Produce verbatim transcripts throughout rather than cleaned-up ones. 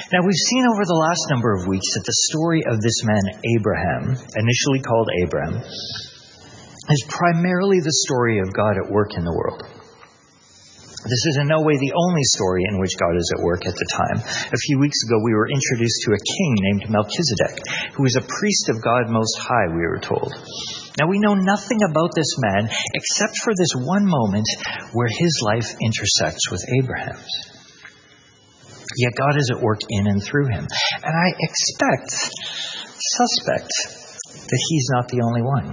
Now, we've seen over the last number of weeks that the story of this man, Abraham, initially called Abram, is primarily the story of God at work in the world. This is in no way the only story in which God is at work at the time. A few weeks ago, we were introduced to a king named Melchizedek, who was a priest of God Most High, we were told. Now, we know nothing about this man except for this one moment where his life intersects with Abraham's. Yet God is at work in and through him. And I expect, suspect, that he's not the only one.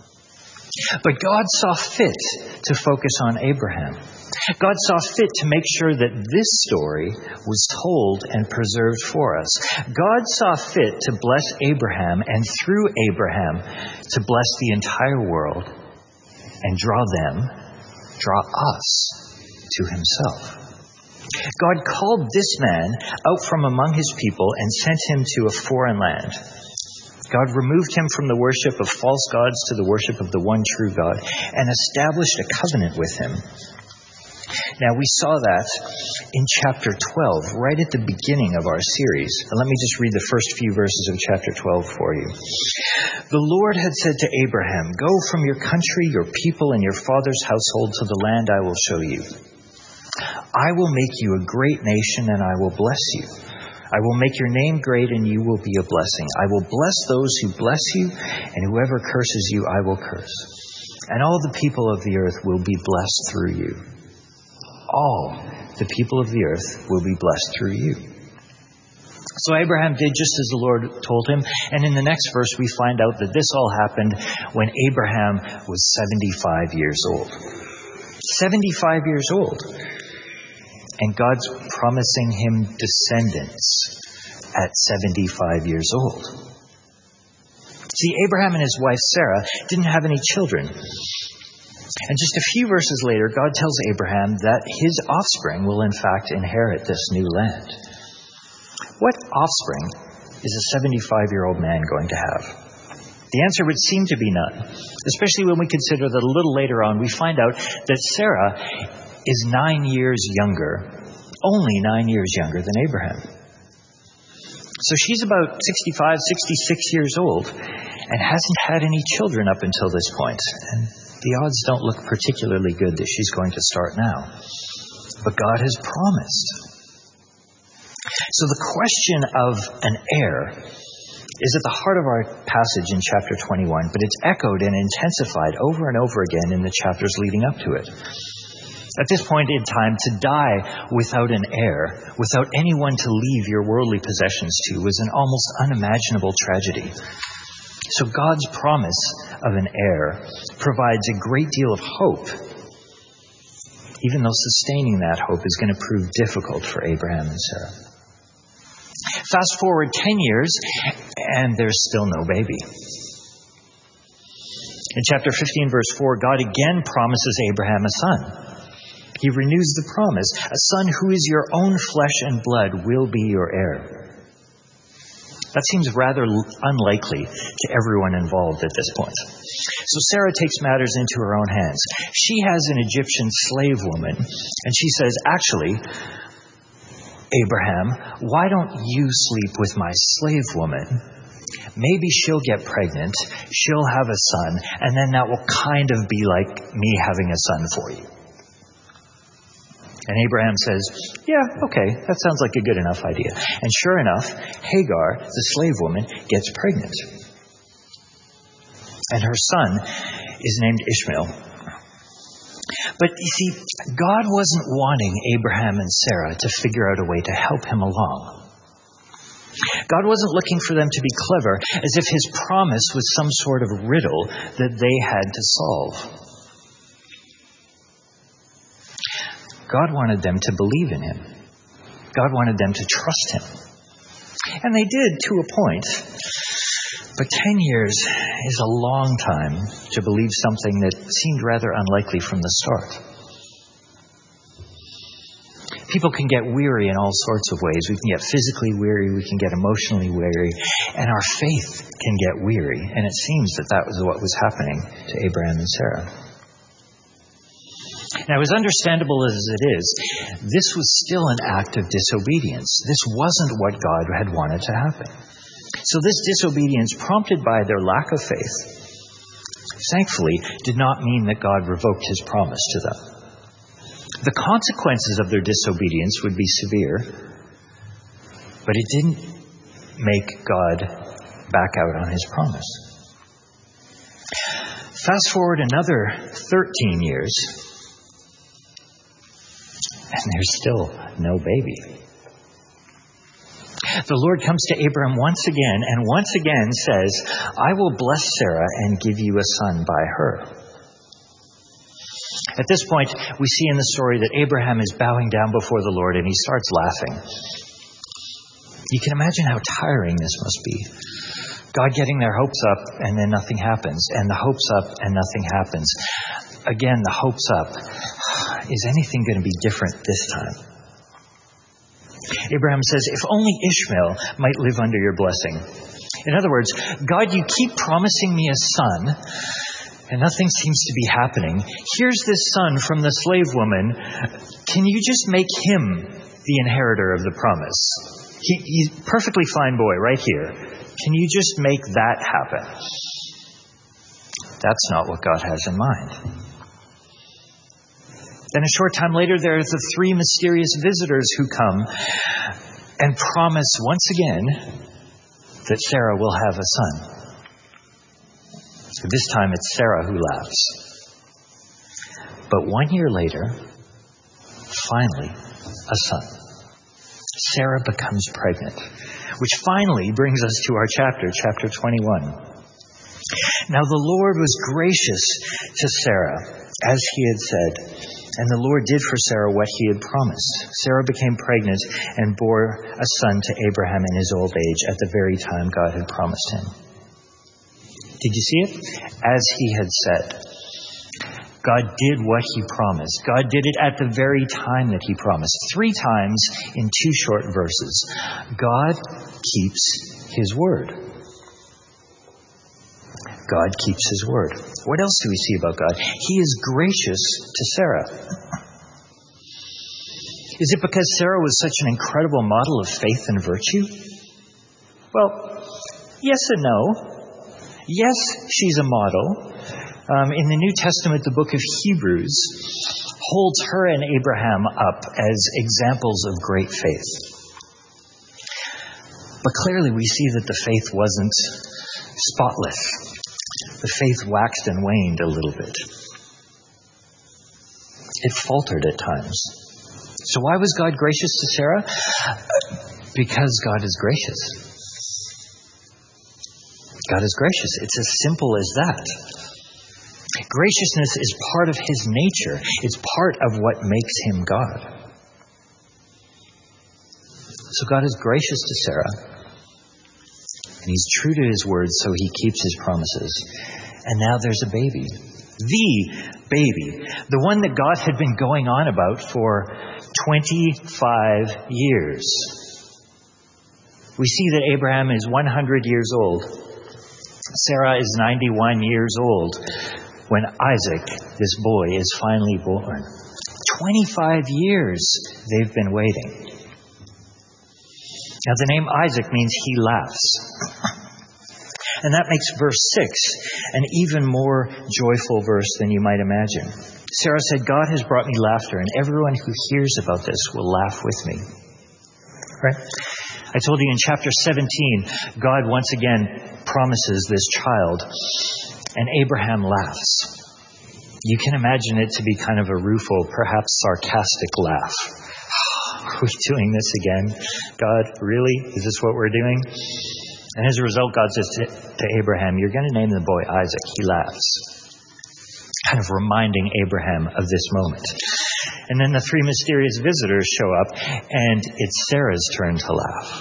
But God saw fit to focus on Abraham. God saw fit to make sure that this story was told and preserved for us. God saw fit to bless Abraham and through Abraham to bless the entire world and draw them, draw us to himself. God called this man out from among his people and sent him to a foreign land. God removed him from the worship of false gods to the worship of the one true God and established a covenant with him. Now, we saw that in chapter twelve, right at the beginning of our series. And let me just read the first few verses of chapter twelve for you. The Lord had said to Abraham, "Go from your country, your people, and your father's household to the land I will show you. I will make you a great nation, and I will bless you. I will make your name great, and you will be a blessing. I will bless those who bless you, and whoever curses you, I will curse. And all the people of the earth will be blessed through you." All the people of the earth will be blessed through you. So Abraham did just as the Lord told him. And in the next verse, we find out that this all happened when Abraham was seventy-five years old. seventy-five years old. And God's promising him descendants at seventy-five years old. See, Abraham and his wife Sarah didn't have any children. And just a few verses later, God tells Abraham that his offspring will in fact inherit this new land. What offspring is a seventy-five-year-old man going to have? The answer would seem to be none, especially when we consider that a little later on we find out that Sarah is nine years younger, only nine years younger than Abraham. So she's about sixty-five, sixty-six years old and hasn't had any children up until this point. And the odds don't look particularly good that she's going to start now. But God has promised. So the question of an heir is at the heart of our passage in chapter twenty-one, but it's echoed and intensified over and over again in the chapters leading up to it. At this point in time, to die without an heir, without anyone to leave your worldly possessions to, was an almost unimaginable tragedy. So God's promise of an heir provides a great deal of hope, even though sustaining that hope is going to prove difficult for Abraham and Sarah. Fast forward ten years, and there's still no baby. In chapter fifteen, verse four, God again promises Abraham a son. He renews the promise. A son who is your own flesh and blood will be your heir. That seems rather unlikely to everyone involved at this point. So Sarah takes matters into her own hands. She has an Egyptian slave woman, and she says, "Actually, Abraham, why don't you sleep with my slave woman? Maybe she'll get pregnant, she'll have a son, and then that will kind of be like me having a son for you." And Abraham says, "Yeah, okay, that sounds like a good enough idea." And sure enough, Hagar, the slave woman, gets pregnant. And her son is named Ishmael. But you see, God wasn't wanting Abraham and Sarah to figure out a way to help him along. God wasn't looking for them to be clever, as if his promise was some sort of riddle that they had to solve. God wanted them to believe in him. God wanted them to trust him. And they did to a point. But ten years is a long time to believe something that seemed rather unlikely from the start. People can get weary in all sorts of ways. We can get physically weary, we can get emotionally weary, and our faith can get weary. And it seems that that was what was happening to Abraham and Sarah. Now, as understandable as it is, this was still an act of disobedience. This wasn't what God had wanted to happen. So this disobedience, prompted by their lack of faith, thankfully, did not mean that God revoked his promise to them. The consequences of their disobedience would be severe, but it didn't make God back out on his promise. Fast forward another thirteen years, and there's still no baby. The Lord comes to Abraham once again, and once again says, I will bless Sarah and give you a son by her. At this point, we see in the story that Abraham is bowing down before the Lord, and he starts laughing. You can imagine how tiring this must be. God getting their hopes up, and then nothing happens. And the hopes up, and nothing happens. Again, the hopes up. Is anything going to be different this time? Abraham says, if only Ishmael might live under your blessing. In other words, God, you keep promising me a son, and nothing seems to be happening. Here's this son from the slave woman. Can you just make him the inheritor of the promise? He, he's a perfectly fine boy right here. Can you just make that happen? That's not what God has in mind. Then a short time later, there are the three mysterious visitors who come and promise once again that Sarah will have a son. So this time it's Sarah who laughs. But one year later, finally, a son. Sarah becomes pregnant, which finally brings us to our chapter, chapter twenty-one. Now the Lord was gracious to Sarah, as he had said, and the Lord did for Sarah what he had promised. Sarah became pregnant and bore a son to Abraham in his old age at the very time God had promised him. Did you see it? As he had said. God did what he promised. God did it at the very time that he promised. Three times in two short verses. God keeps his word. God keeps his word. What else do we see about God? He is gracious to Sarah. Is it because Sarah was such an incredible model of faith and virtue? Well, yes and no. Yes, she's a model. Um, in the New Testament, the book of Hebrews holds her and Abraham up as examples of great faith. But clearly we see that the faith wasn't spotless. The faith waxed and waned a little bit. It faltered at times. So why was God gracious to Sarah? Because God is gracious. God is gracious. It's as simple as that. Graciousness is part of his nature. It's part of what makes him God. So God is gracious to Sarah. And he's true to his word, so he keeps his promises. And now there's a baby. The baby. The one that God had been going on about for twenty-five years. We see that Abraham is one hundred years old. Sarah is ninety-one years old when Isaac, this boy, is finally born. twenty-five years they've been waiting. Now the name Isaac means he laughs. And that makes verse six an even more joyful verse than you might imagine. Sarah said, God has brought me laughter, and everyone who hears about this will laugh with me. Right? I told you in chapter seventeen, God once again promises this child, and Abraham laughs. You can imagine it to be kind of a rueful, perhaps sarcastic laugh. Are we doing this again? God, really? Is this what we're doing? And as a result, God says to, to Abraham, you're going to name the boy Isaac. He laughs. Kind of reminding Abraham of this moment. And then the three mysterious visitors show up, and it's Sarah's turn to laugh.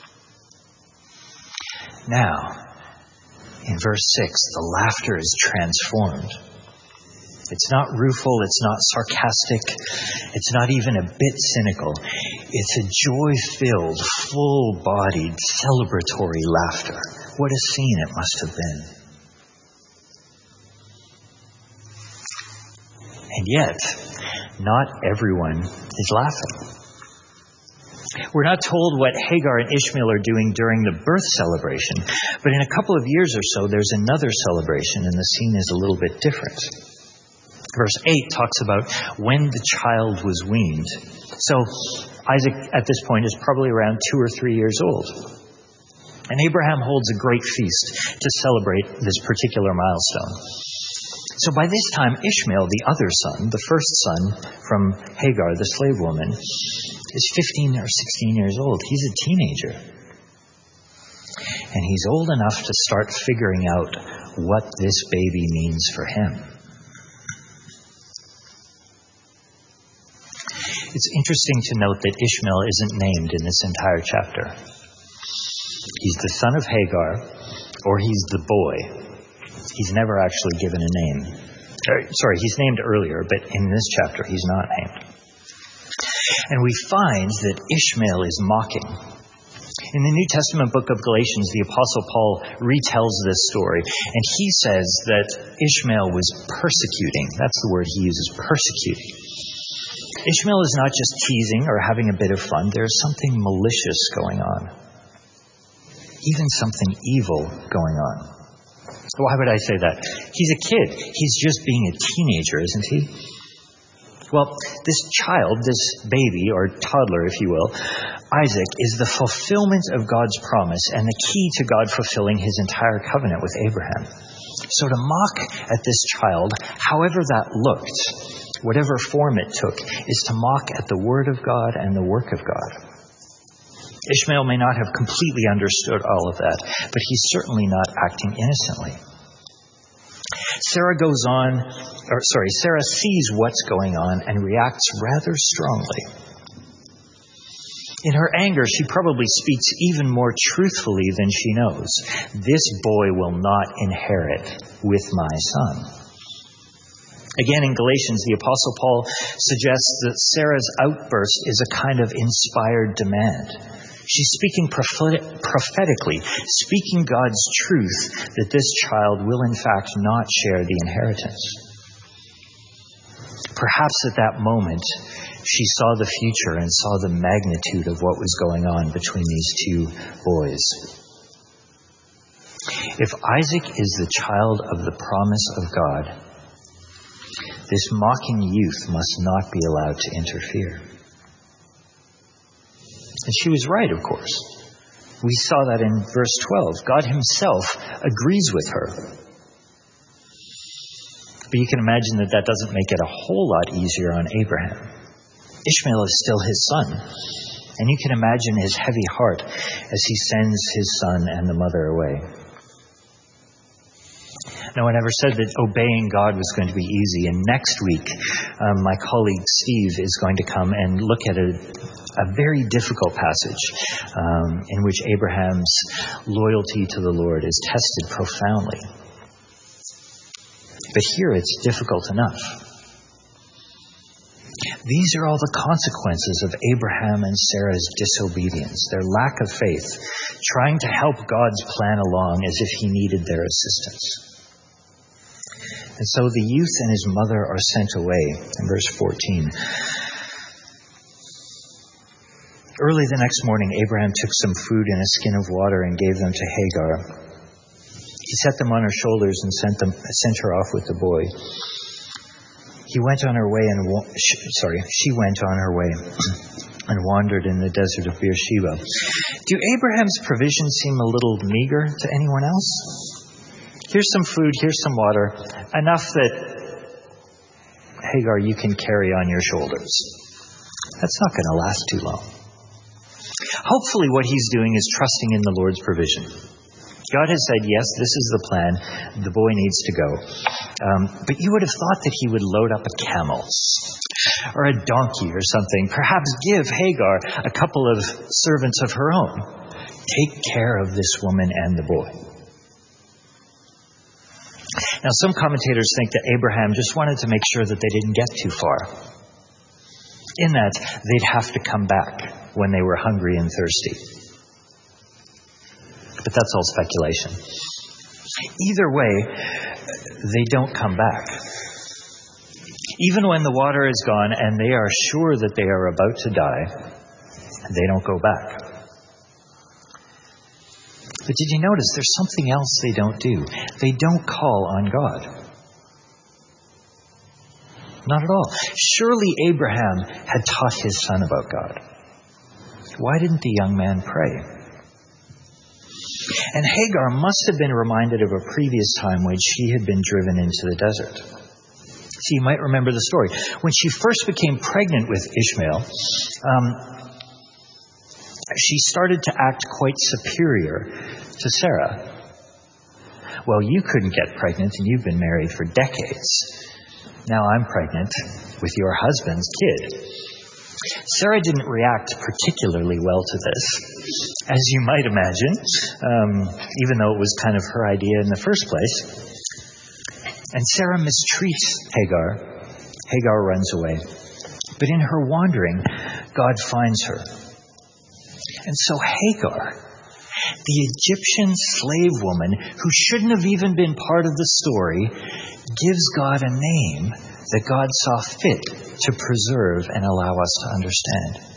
Now, in verse six, the laughter is transformed. It's not rueful, it's not sarcastic, it's not even a bit cynical. It's a joy-filled, full-bodied, celebratory laughter. What a scene it must have been. And yet, not everyone is laughing. We're not told what Hagar and Ishmael are doing during the birth celebration, but in a couple of years or so, there's another celebration, and the scene is a little bit different. Verse eight talks about when the child was weaned. So Isaac at this point is probably around two or three years old. And Abraham holds a great feast to celebrate this particular milestone. So by this time, Ishmael, the other son, the first son from Hagar, the slave woman, is fifteen or sixteen years old. He's a teenager. And he's old enough to start figuring out what this baby means for him. It's interesting to note that Ishmael isn't named in this entire chapter. He's the son of Hagar, or he's the boy. He's never actually given a name. Sorry, he's named earlier, but in this chapter he's not named. And we find that Ishmael is mocking. In the New Testament book of Galatians, the Apostle Paul retells this story, and he says that Ishmael was persecuting. That's the word he uses, persecuting. Ishmael is not just teasing or having a bit of fun. There's something malicious going on. Even something evil going on. Why would I say that? He's a kid. He's just being a teenager, isn't he? Well, this child, this baby, or toddler, if you will, Isaac, is the fulfillment of God's promise and the key to God fulfilling his entire covenant with Abraham. So to mock at this child, however that looked, whatever form it took, is to mock at the word of God and the work of God. Ishmael may not have completely understood all of that, but he's certainly not acting innocently. Sarah goes on, or sorry, Sarah sees what's going on and reacts rather strongly. In her anger, she probably speaks even more truthfully than she knows. This boy will not inherit with my son. Again, in Galatians, the Apostle Paul suggests that Sarah's outburst is a kind of inspired demand. She's speaking prophetically, speaking God's truth that this child will in fact not share the inheritance. Perhaps at that moment, she saw the future and saw the magnitude of what was going on between these two boys. If Isaac is the child of the promise of God, this mocking youth must not be allowed to interfere. And she was right, of course. We saw that in verse twelve. God himself agrees with her. But you can imagine that that doesn't make it a whole lot easier on Abraham. Ishmael is still his son. And you can imagine his heavy heart as he sends his son and the mother away. No one ever said that obeying God was going to be easy. And next week, um, my colleague Steve is going to come and look at a, a very difficult passage um, in which Abraham's loyalty to the Lord is tested profoundly. But here it's difficult enough. These are all the consequences of Abraham and Sarah's disobedience, their lack of faith, trying to help God's plan along as if he needed their assistance. And so the youth and his mother are sent away in verse fourteen. Early the next morning, Abraham took some food and a skin of water and gave them to Hagar. He set them on her shoulders and sent them sent her off with the boy. He went on her way and wa- sorry, she went on her way and wandered in the desert of Beersheba. Do Abraham's provisions seem a little meager to anyone else? Here's some food, here's some water, enough that, Hagar, you can carry on your shoulders. That's not going to last too long. Hopefully what he's doing is trusting in the Lord's provision. God has said, yes, this is the plan. The boy needs to go. Um, but you would have thought that he would load up a camel or a donkey or something. Perhaps give Hagar a couple of servants of her own. Take care of this woman and the boy. Now, some commentators think that Abraham just wanted to make sure that they didn't get too far. In that, they'd have to come back when they were hungry and thirsty. But that's all speculation. Either way, they don't come back. Even when the water is gone and they are sure that they are about to die, they don't go back. But did you notice there's something else they don't do? They don't call on God. Not at all. Surely Abraham had taught his son about God. Why didn't the young man pray? And Hagar must have been reminded of a previous time when she had been driven into the desert. So you might remember the story. When she first became pregnant with Ishmael, um, she started to act quite superior to Sarah. Well, you couldn't get pregnant and you've been married for decades. Now I'm pregnant with your husband's kid. Sarah didn't react particularly well to this, as you might imagine, um, even though it was kind of her idea in the first place. And Sarah mistreats Hagar. Hagar runs away. But in her wandering, God finds her. And so Hagar, the Egyptian slave woman who shouldn't have even been part of the story, gives God a name that God saw fit to preserve and allow us to understand.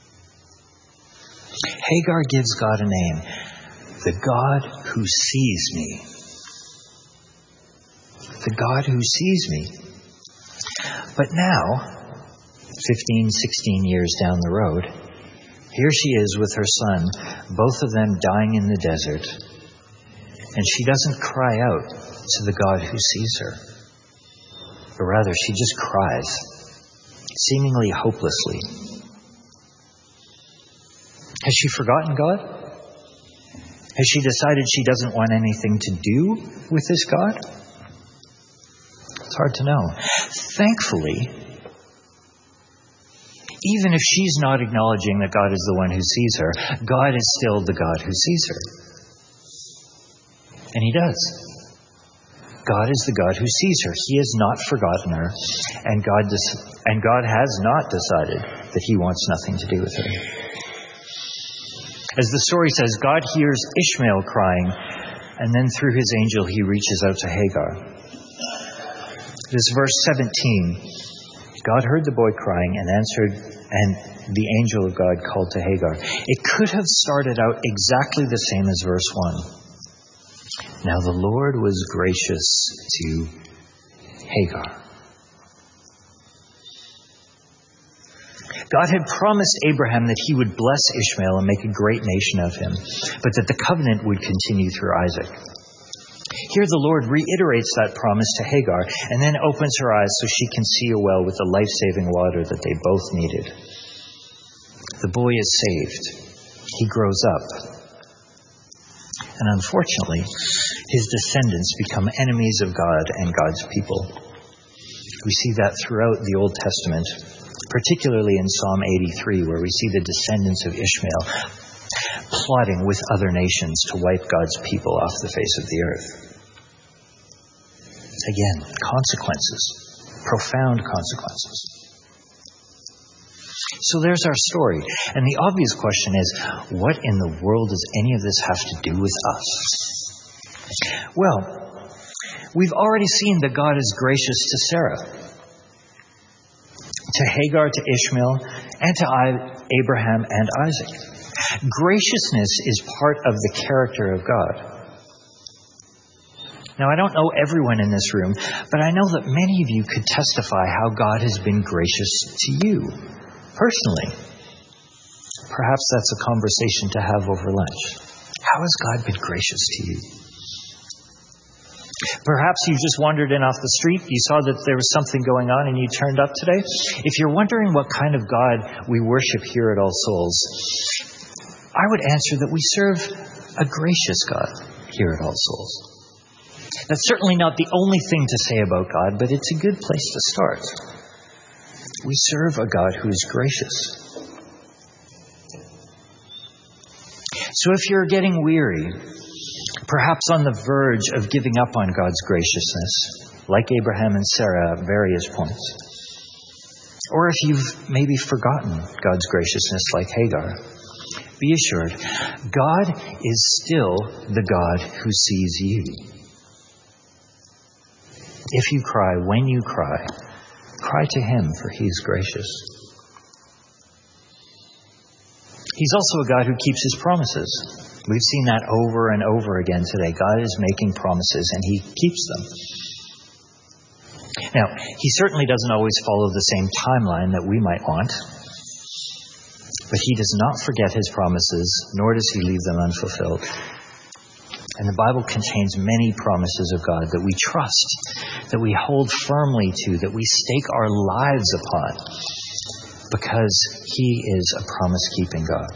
Hagar gives God a name, the God who sees me. The God who sees me. But now, fifteen, sixteen years down the road, here she is with her son, both of them dying in the desert. And she doesn't cry out to the God who sees her. But rather, she just cries, seemingly hopelessly. Has she forgotten God? Has she decided she doesn't want anything to do with this God? It's hard to know. Thankfully, even if she's not acknowledging that God is the one who sees her, God is still the God who sees her. And He does. God is the God who sees her. He has not forgotten her, and God des- and God has not decided that He wants nothing to do with her. As the story says, God hears Ishmael crying, and then through His angel He reaches out to Hagar. This verse seventeen, God heard the boy crying and answered, and the angel of God called to Hagar. It could have started out exactly the same as verse one. Now the Lord was gracious to Hagar. God had promised Abraham that He would bless Ishmael and make a great nation of him, but that the covenant would continue through Isaac. Here the Lord reiterates that promise to Hagar and then opens her eyes so she can see a well with the life-saving water that they both needed. The boy is saved. He grows up. And unfortunately, his descendants become enemies of God and God's people. We see that throughout the Old Testament, particularly in Psalm eighty-three, where we see the descendants of Ishmael plotting with other nations to wipe God's people off the face of the earth. Again, consequences, profound consequences. So there's our story. And the obvious question is, what in the world does any of this have to do with us? Well, we've already seen that God is gracious to Sarah, to Hagar, to Ishmael, and to Abraham and Isaac. Graciousness is part of the character of God. Now, I don't know everyone in this room, but I know that many of you could testify how God has been gracious to you, personally. Perhaps that's a conversation to have over lunch. How has God been gracious to you? Perhaps you just wandered in off the street, you saw that there was something going on and you turned up today. If you're wondering what kind of God we worship here at All Souls, I would answer that we serve a gracious God here at All Souls. That's certainly not the only thing to say about God, but it's a good place to start. We serve a God who is gracious. So if you're getting weary, perhaps on the verge of giving up on God's graciousness, like Abraham and Sarah at various points, or if you've maybe forgotten God's graciousness like Hagar, be assured, God is still the God who sees you. If you cry, when you cry, cry cry to him, for he is gracious. He's also a God who keeps his promises. We've seen that over and over again today. God is making promises and he keeps them. Now, he certainly doesn't always follow the same timeline that we might want. But he does not forget his promises, nor does he leave them unfulfilled. And the Bible contains many promises of God that we trust, that we hold firmly to, that we stake our lives upon, because he is a promise-keeping God.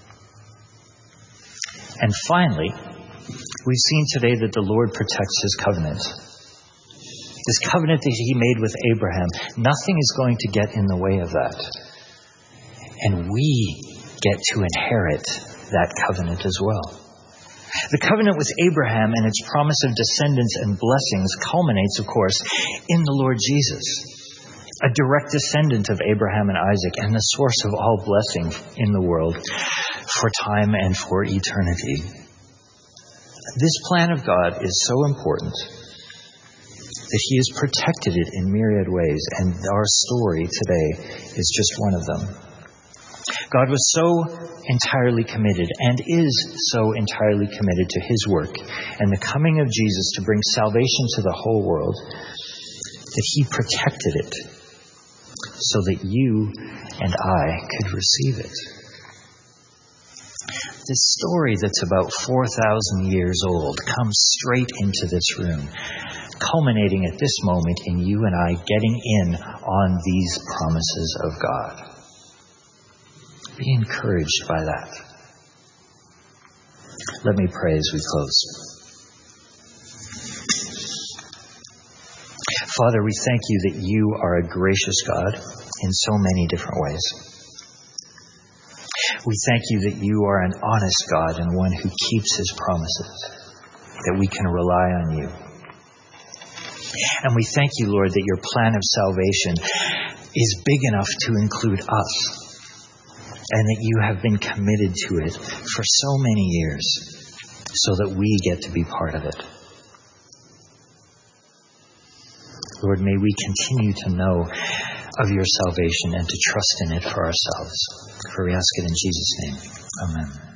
And finally, we've seen today that the Lord protects his covenant. This covenant that he made with Abraham, nothing is going to get in the way of that. And we get to inherit that covenant as well. The covenant with Abraham and its promise of descendants and blessings culminates, of course, in the Lord Jesus, a direct descendant of Abraham and Isaac and the source of all blessing in the world for time and for eternity. This plan of God is so important that he has protected it in myriad ways, and our story today is just one of them. God was so entirely committed and is so entirely committed to his work and the coming of Jesus to bring salvation to the whole world that he protected it so that you and I could receive it. This story that's about four thousand years old comes straight into this room, culminating at this moment in you and I getting in on these promises of God. Be encouraged by that. Let me pray as we close. Father, we thank you that you are a gracious God in so many different ways. We thank you that you are an honest God and one who keeps his promises, that we can rely on you. And we thank you, Lord, that your plan of salvation is big enough to include us, and that you have been committed to it for so many years so that we get to be part of it. Lord, may we continue to know of your salvation and to trust in it for ourselves. For we ask it in Jesus' name. Amen.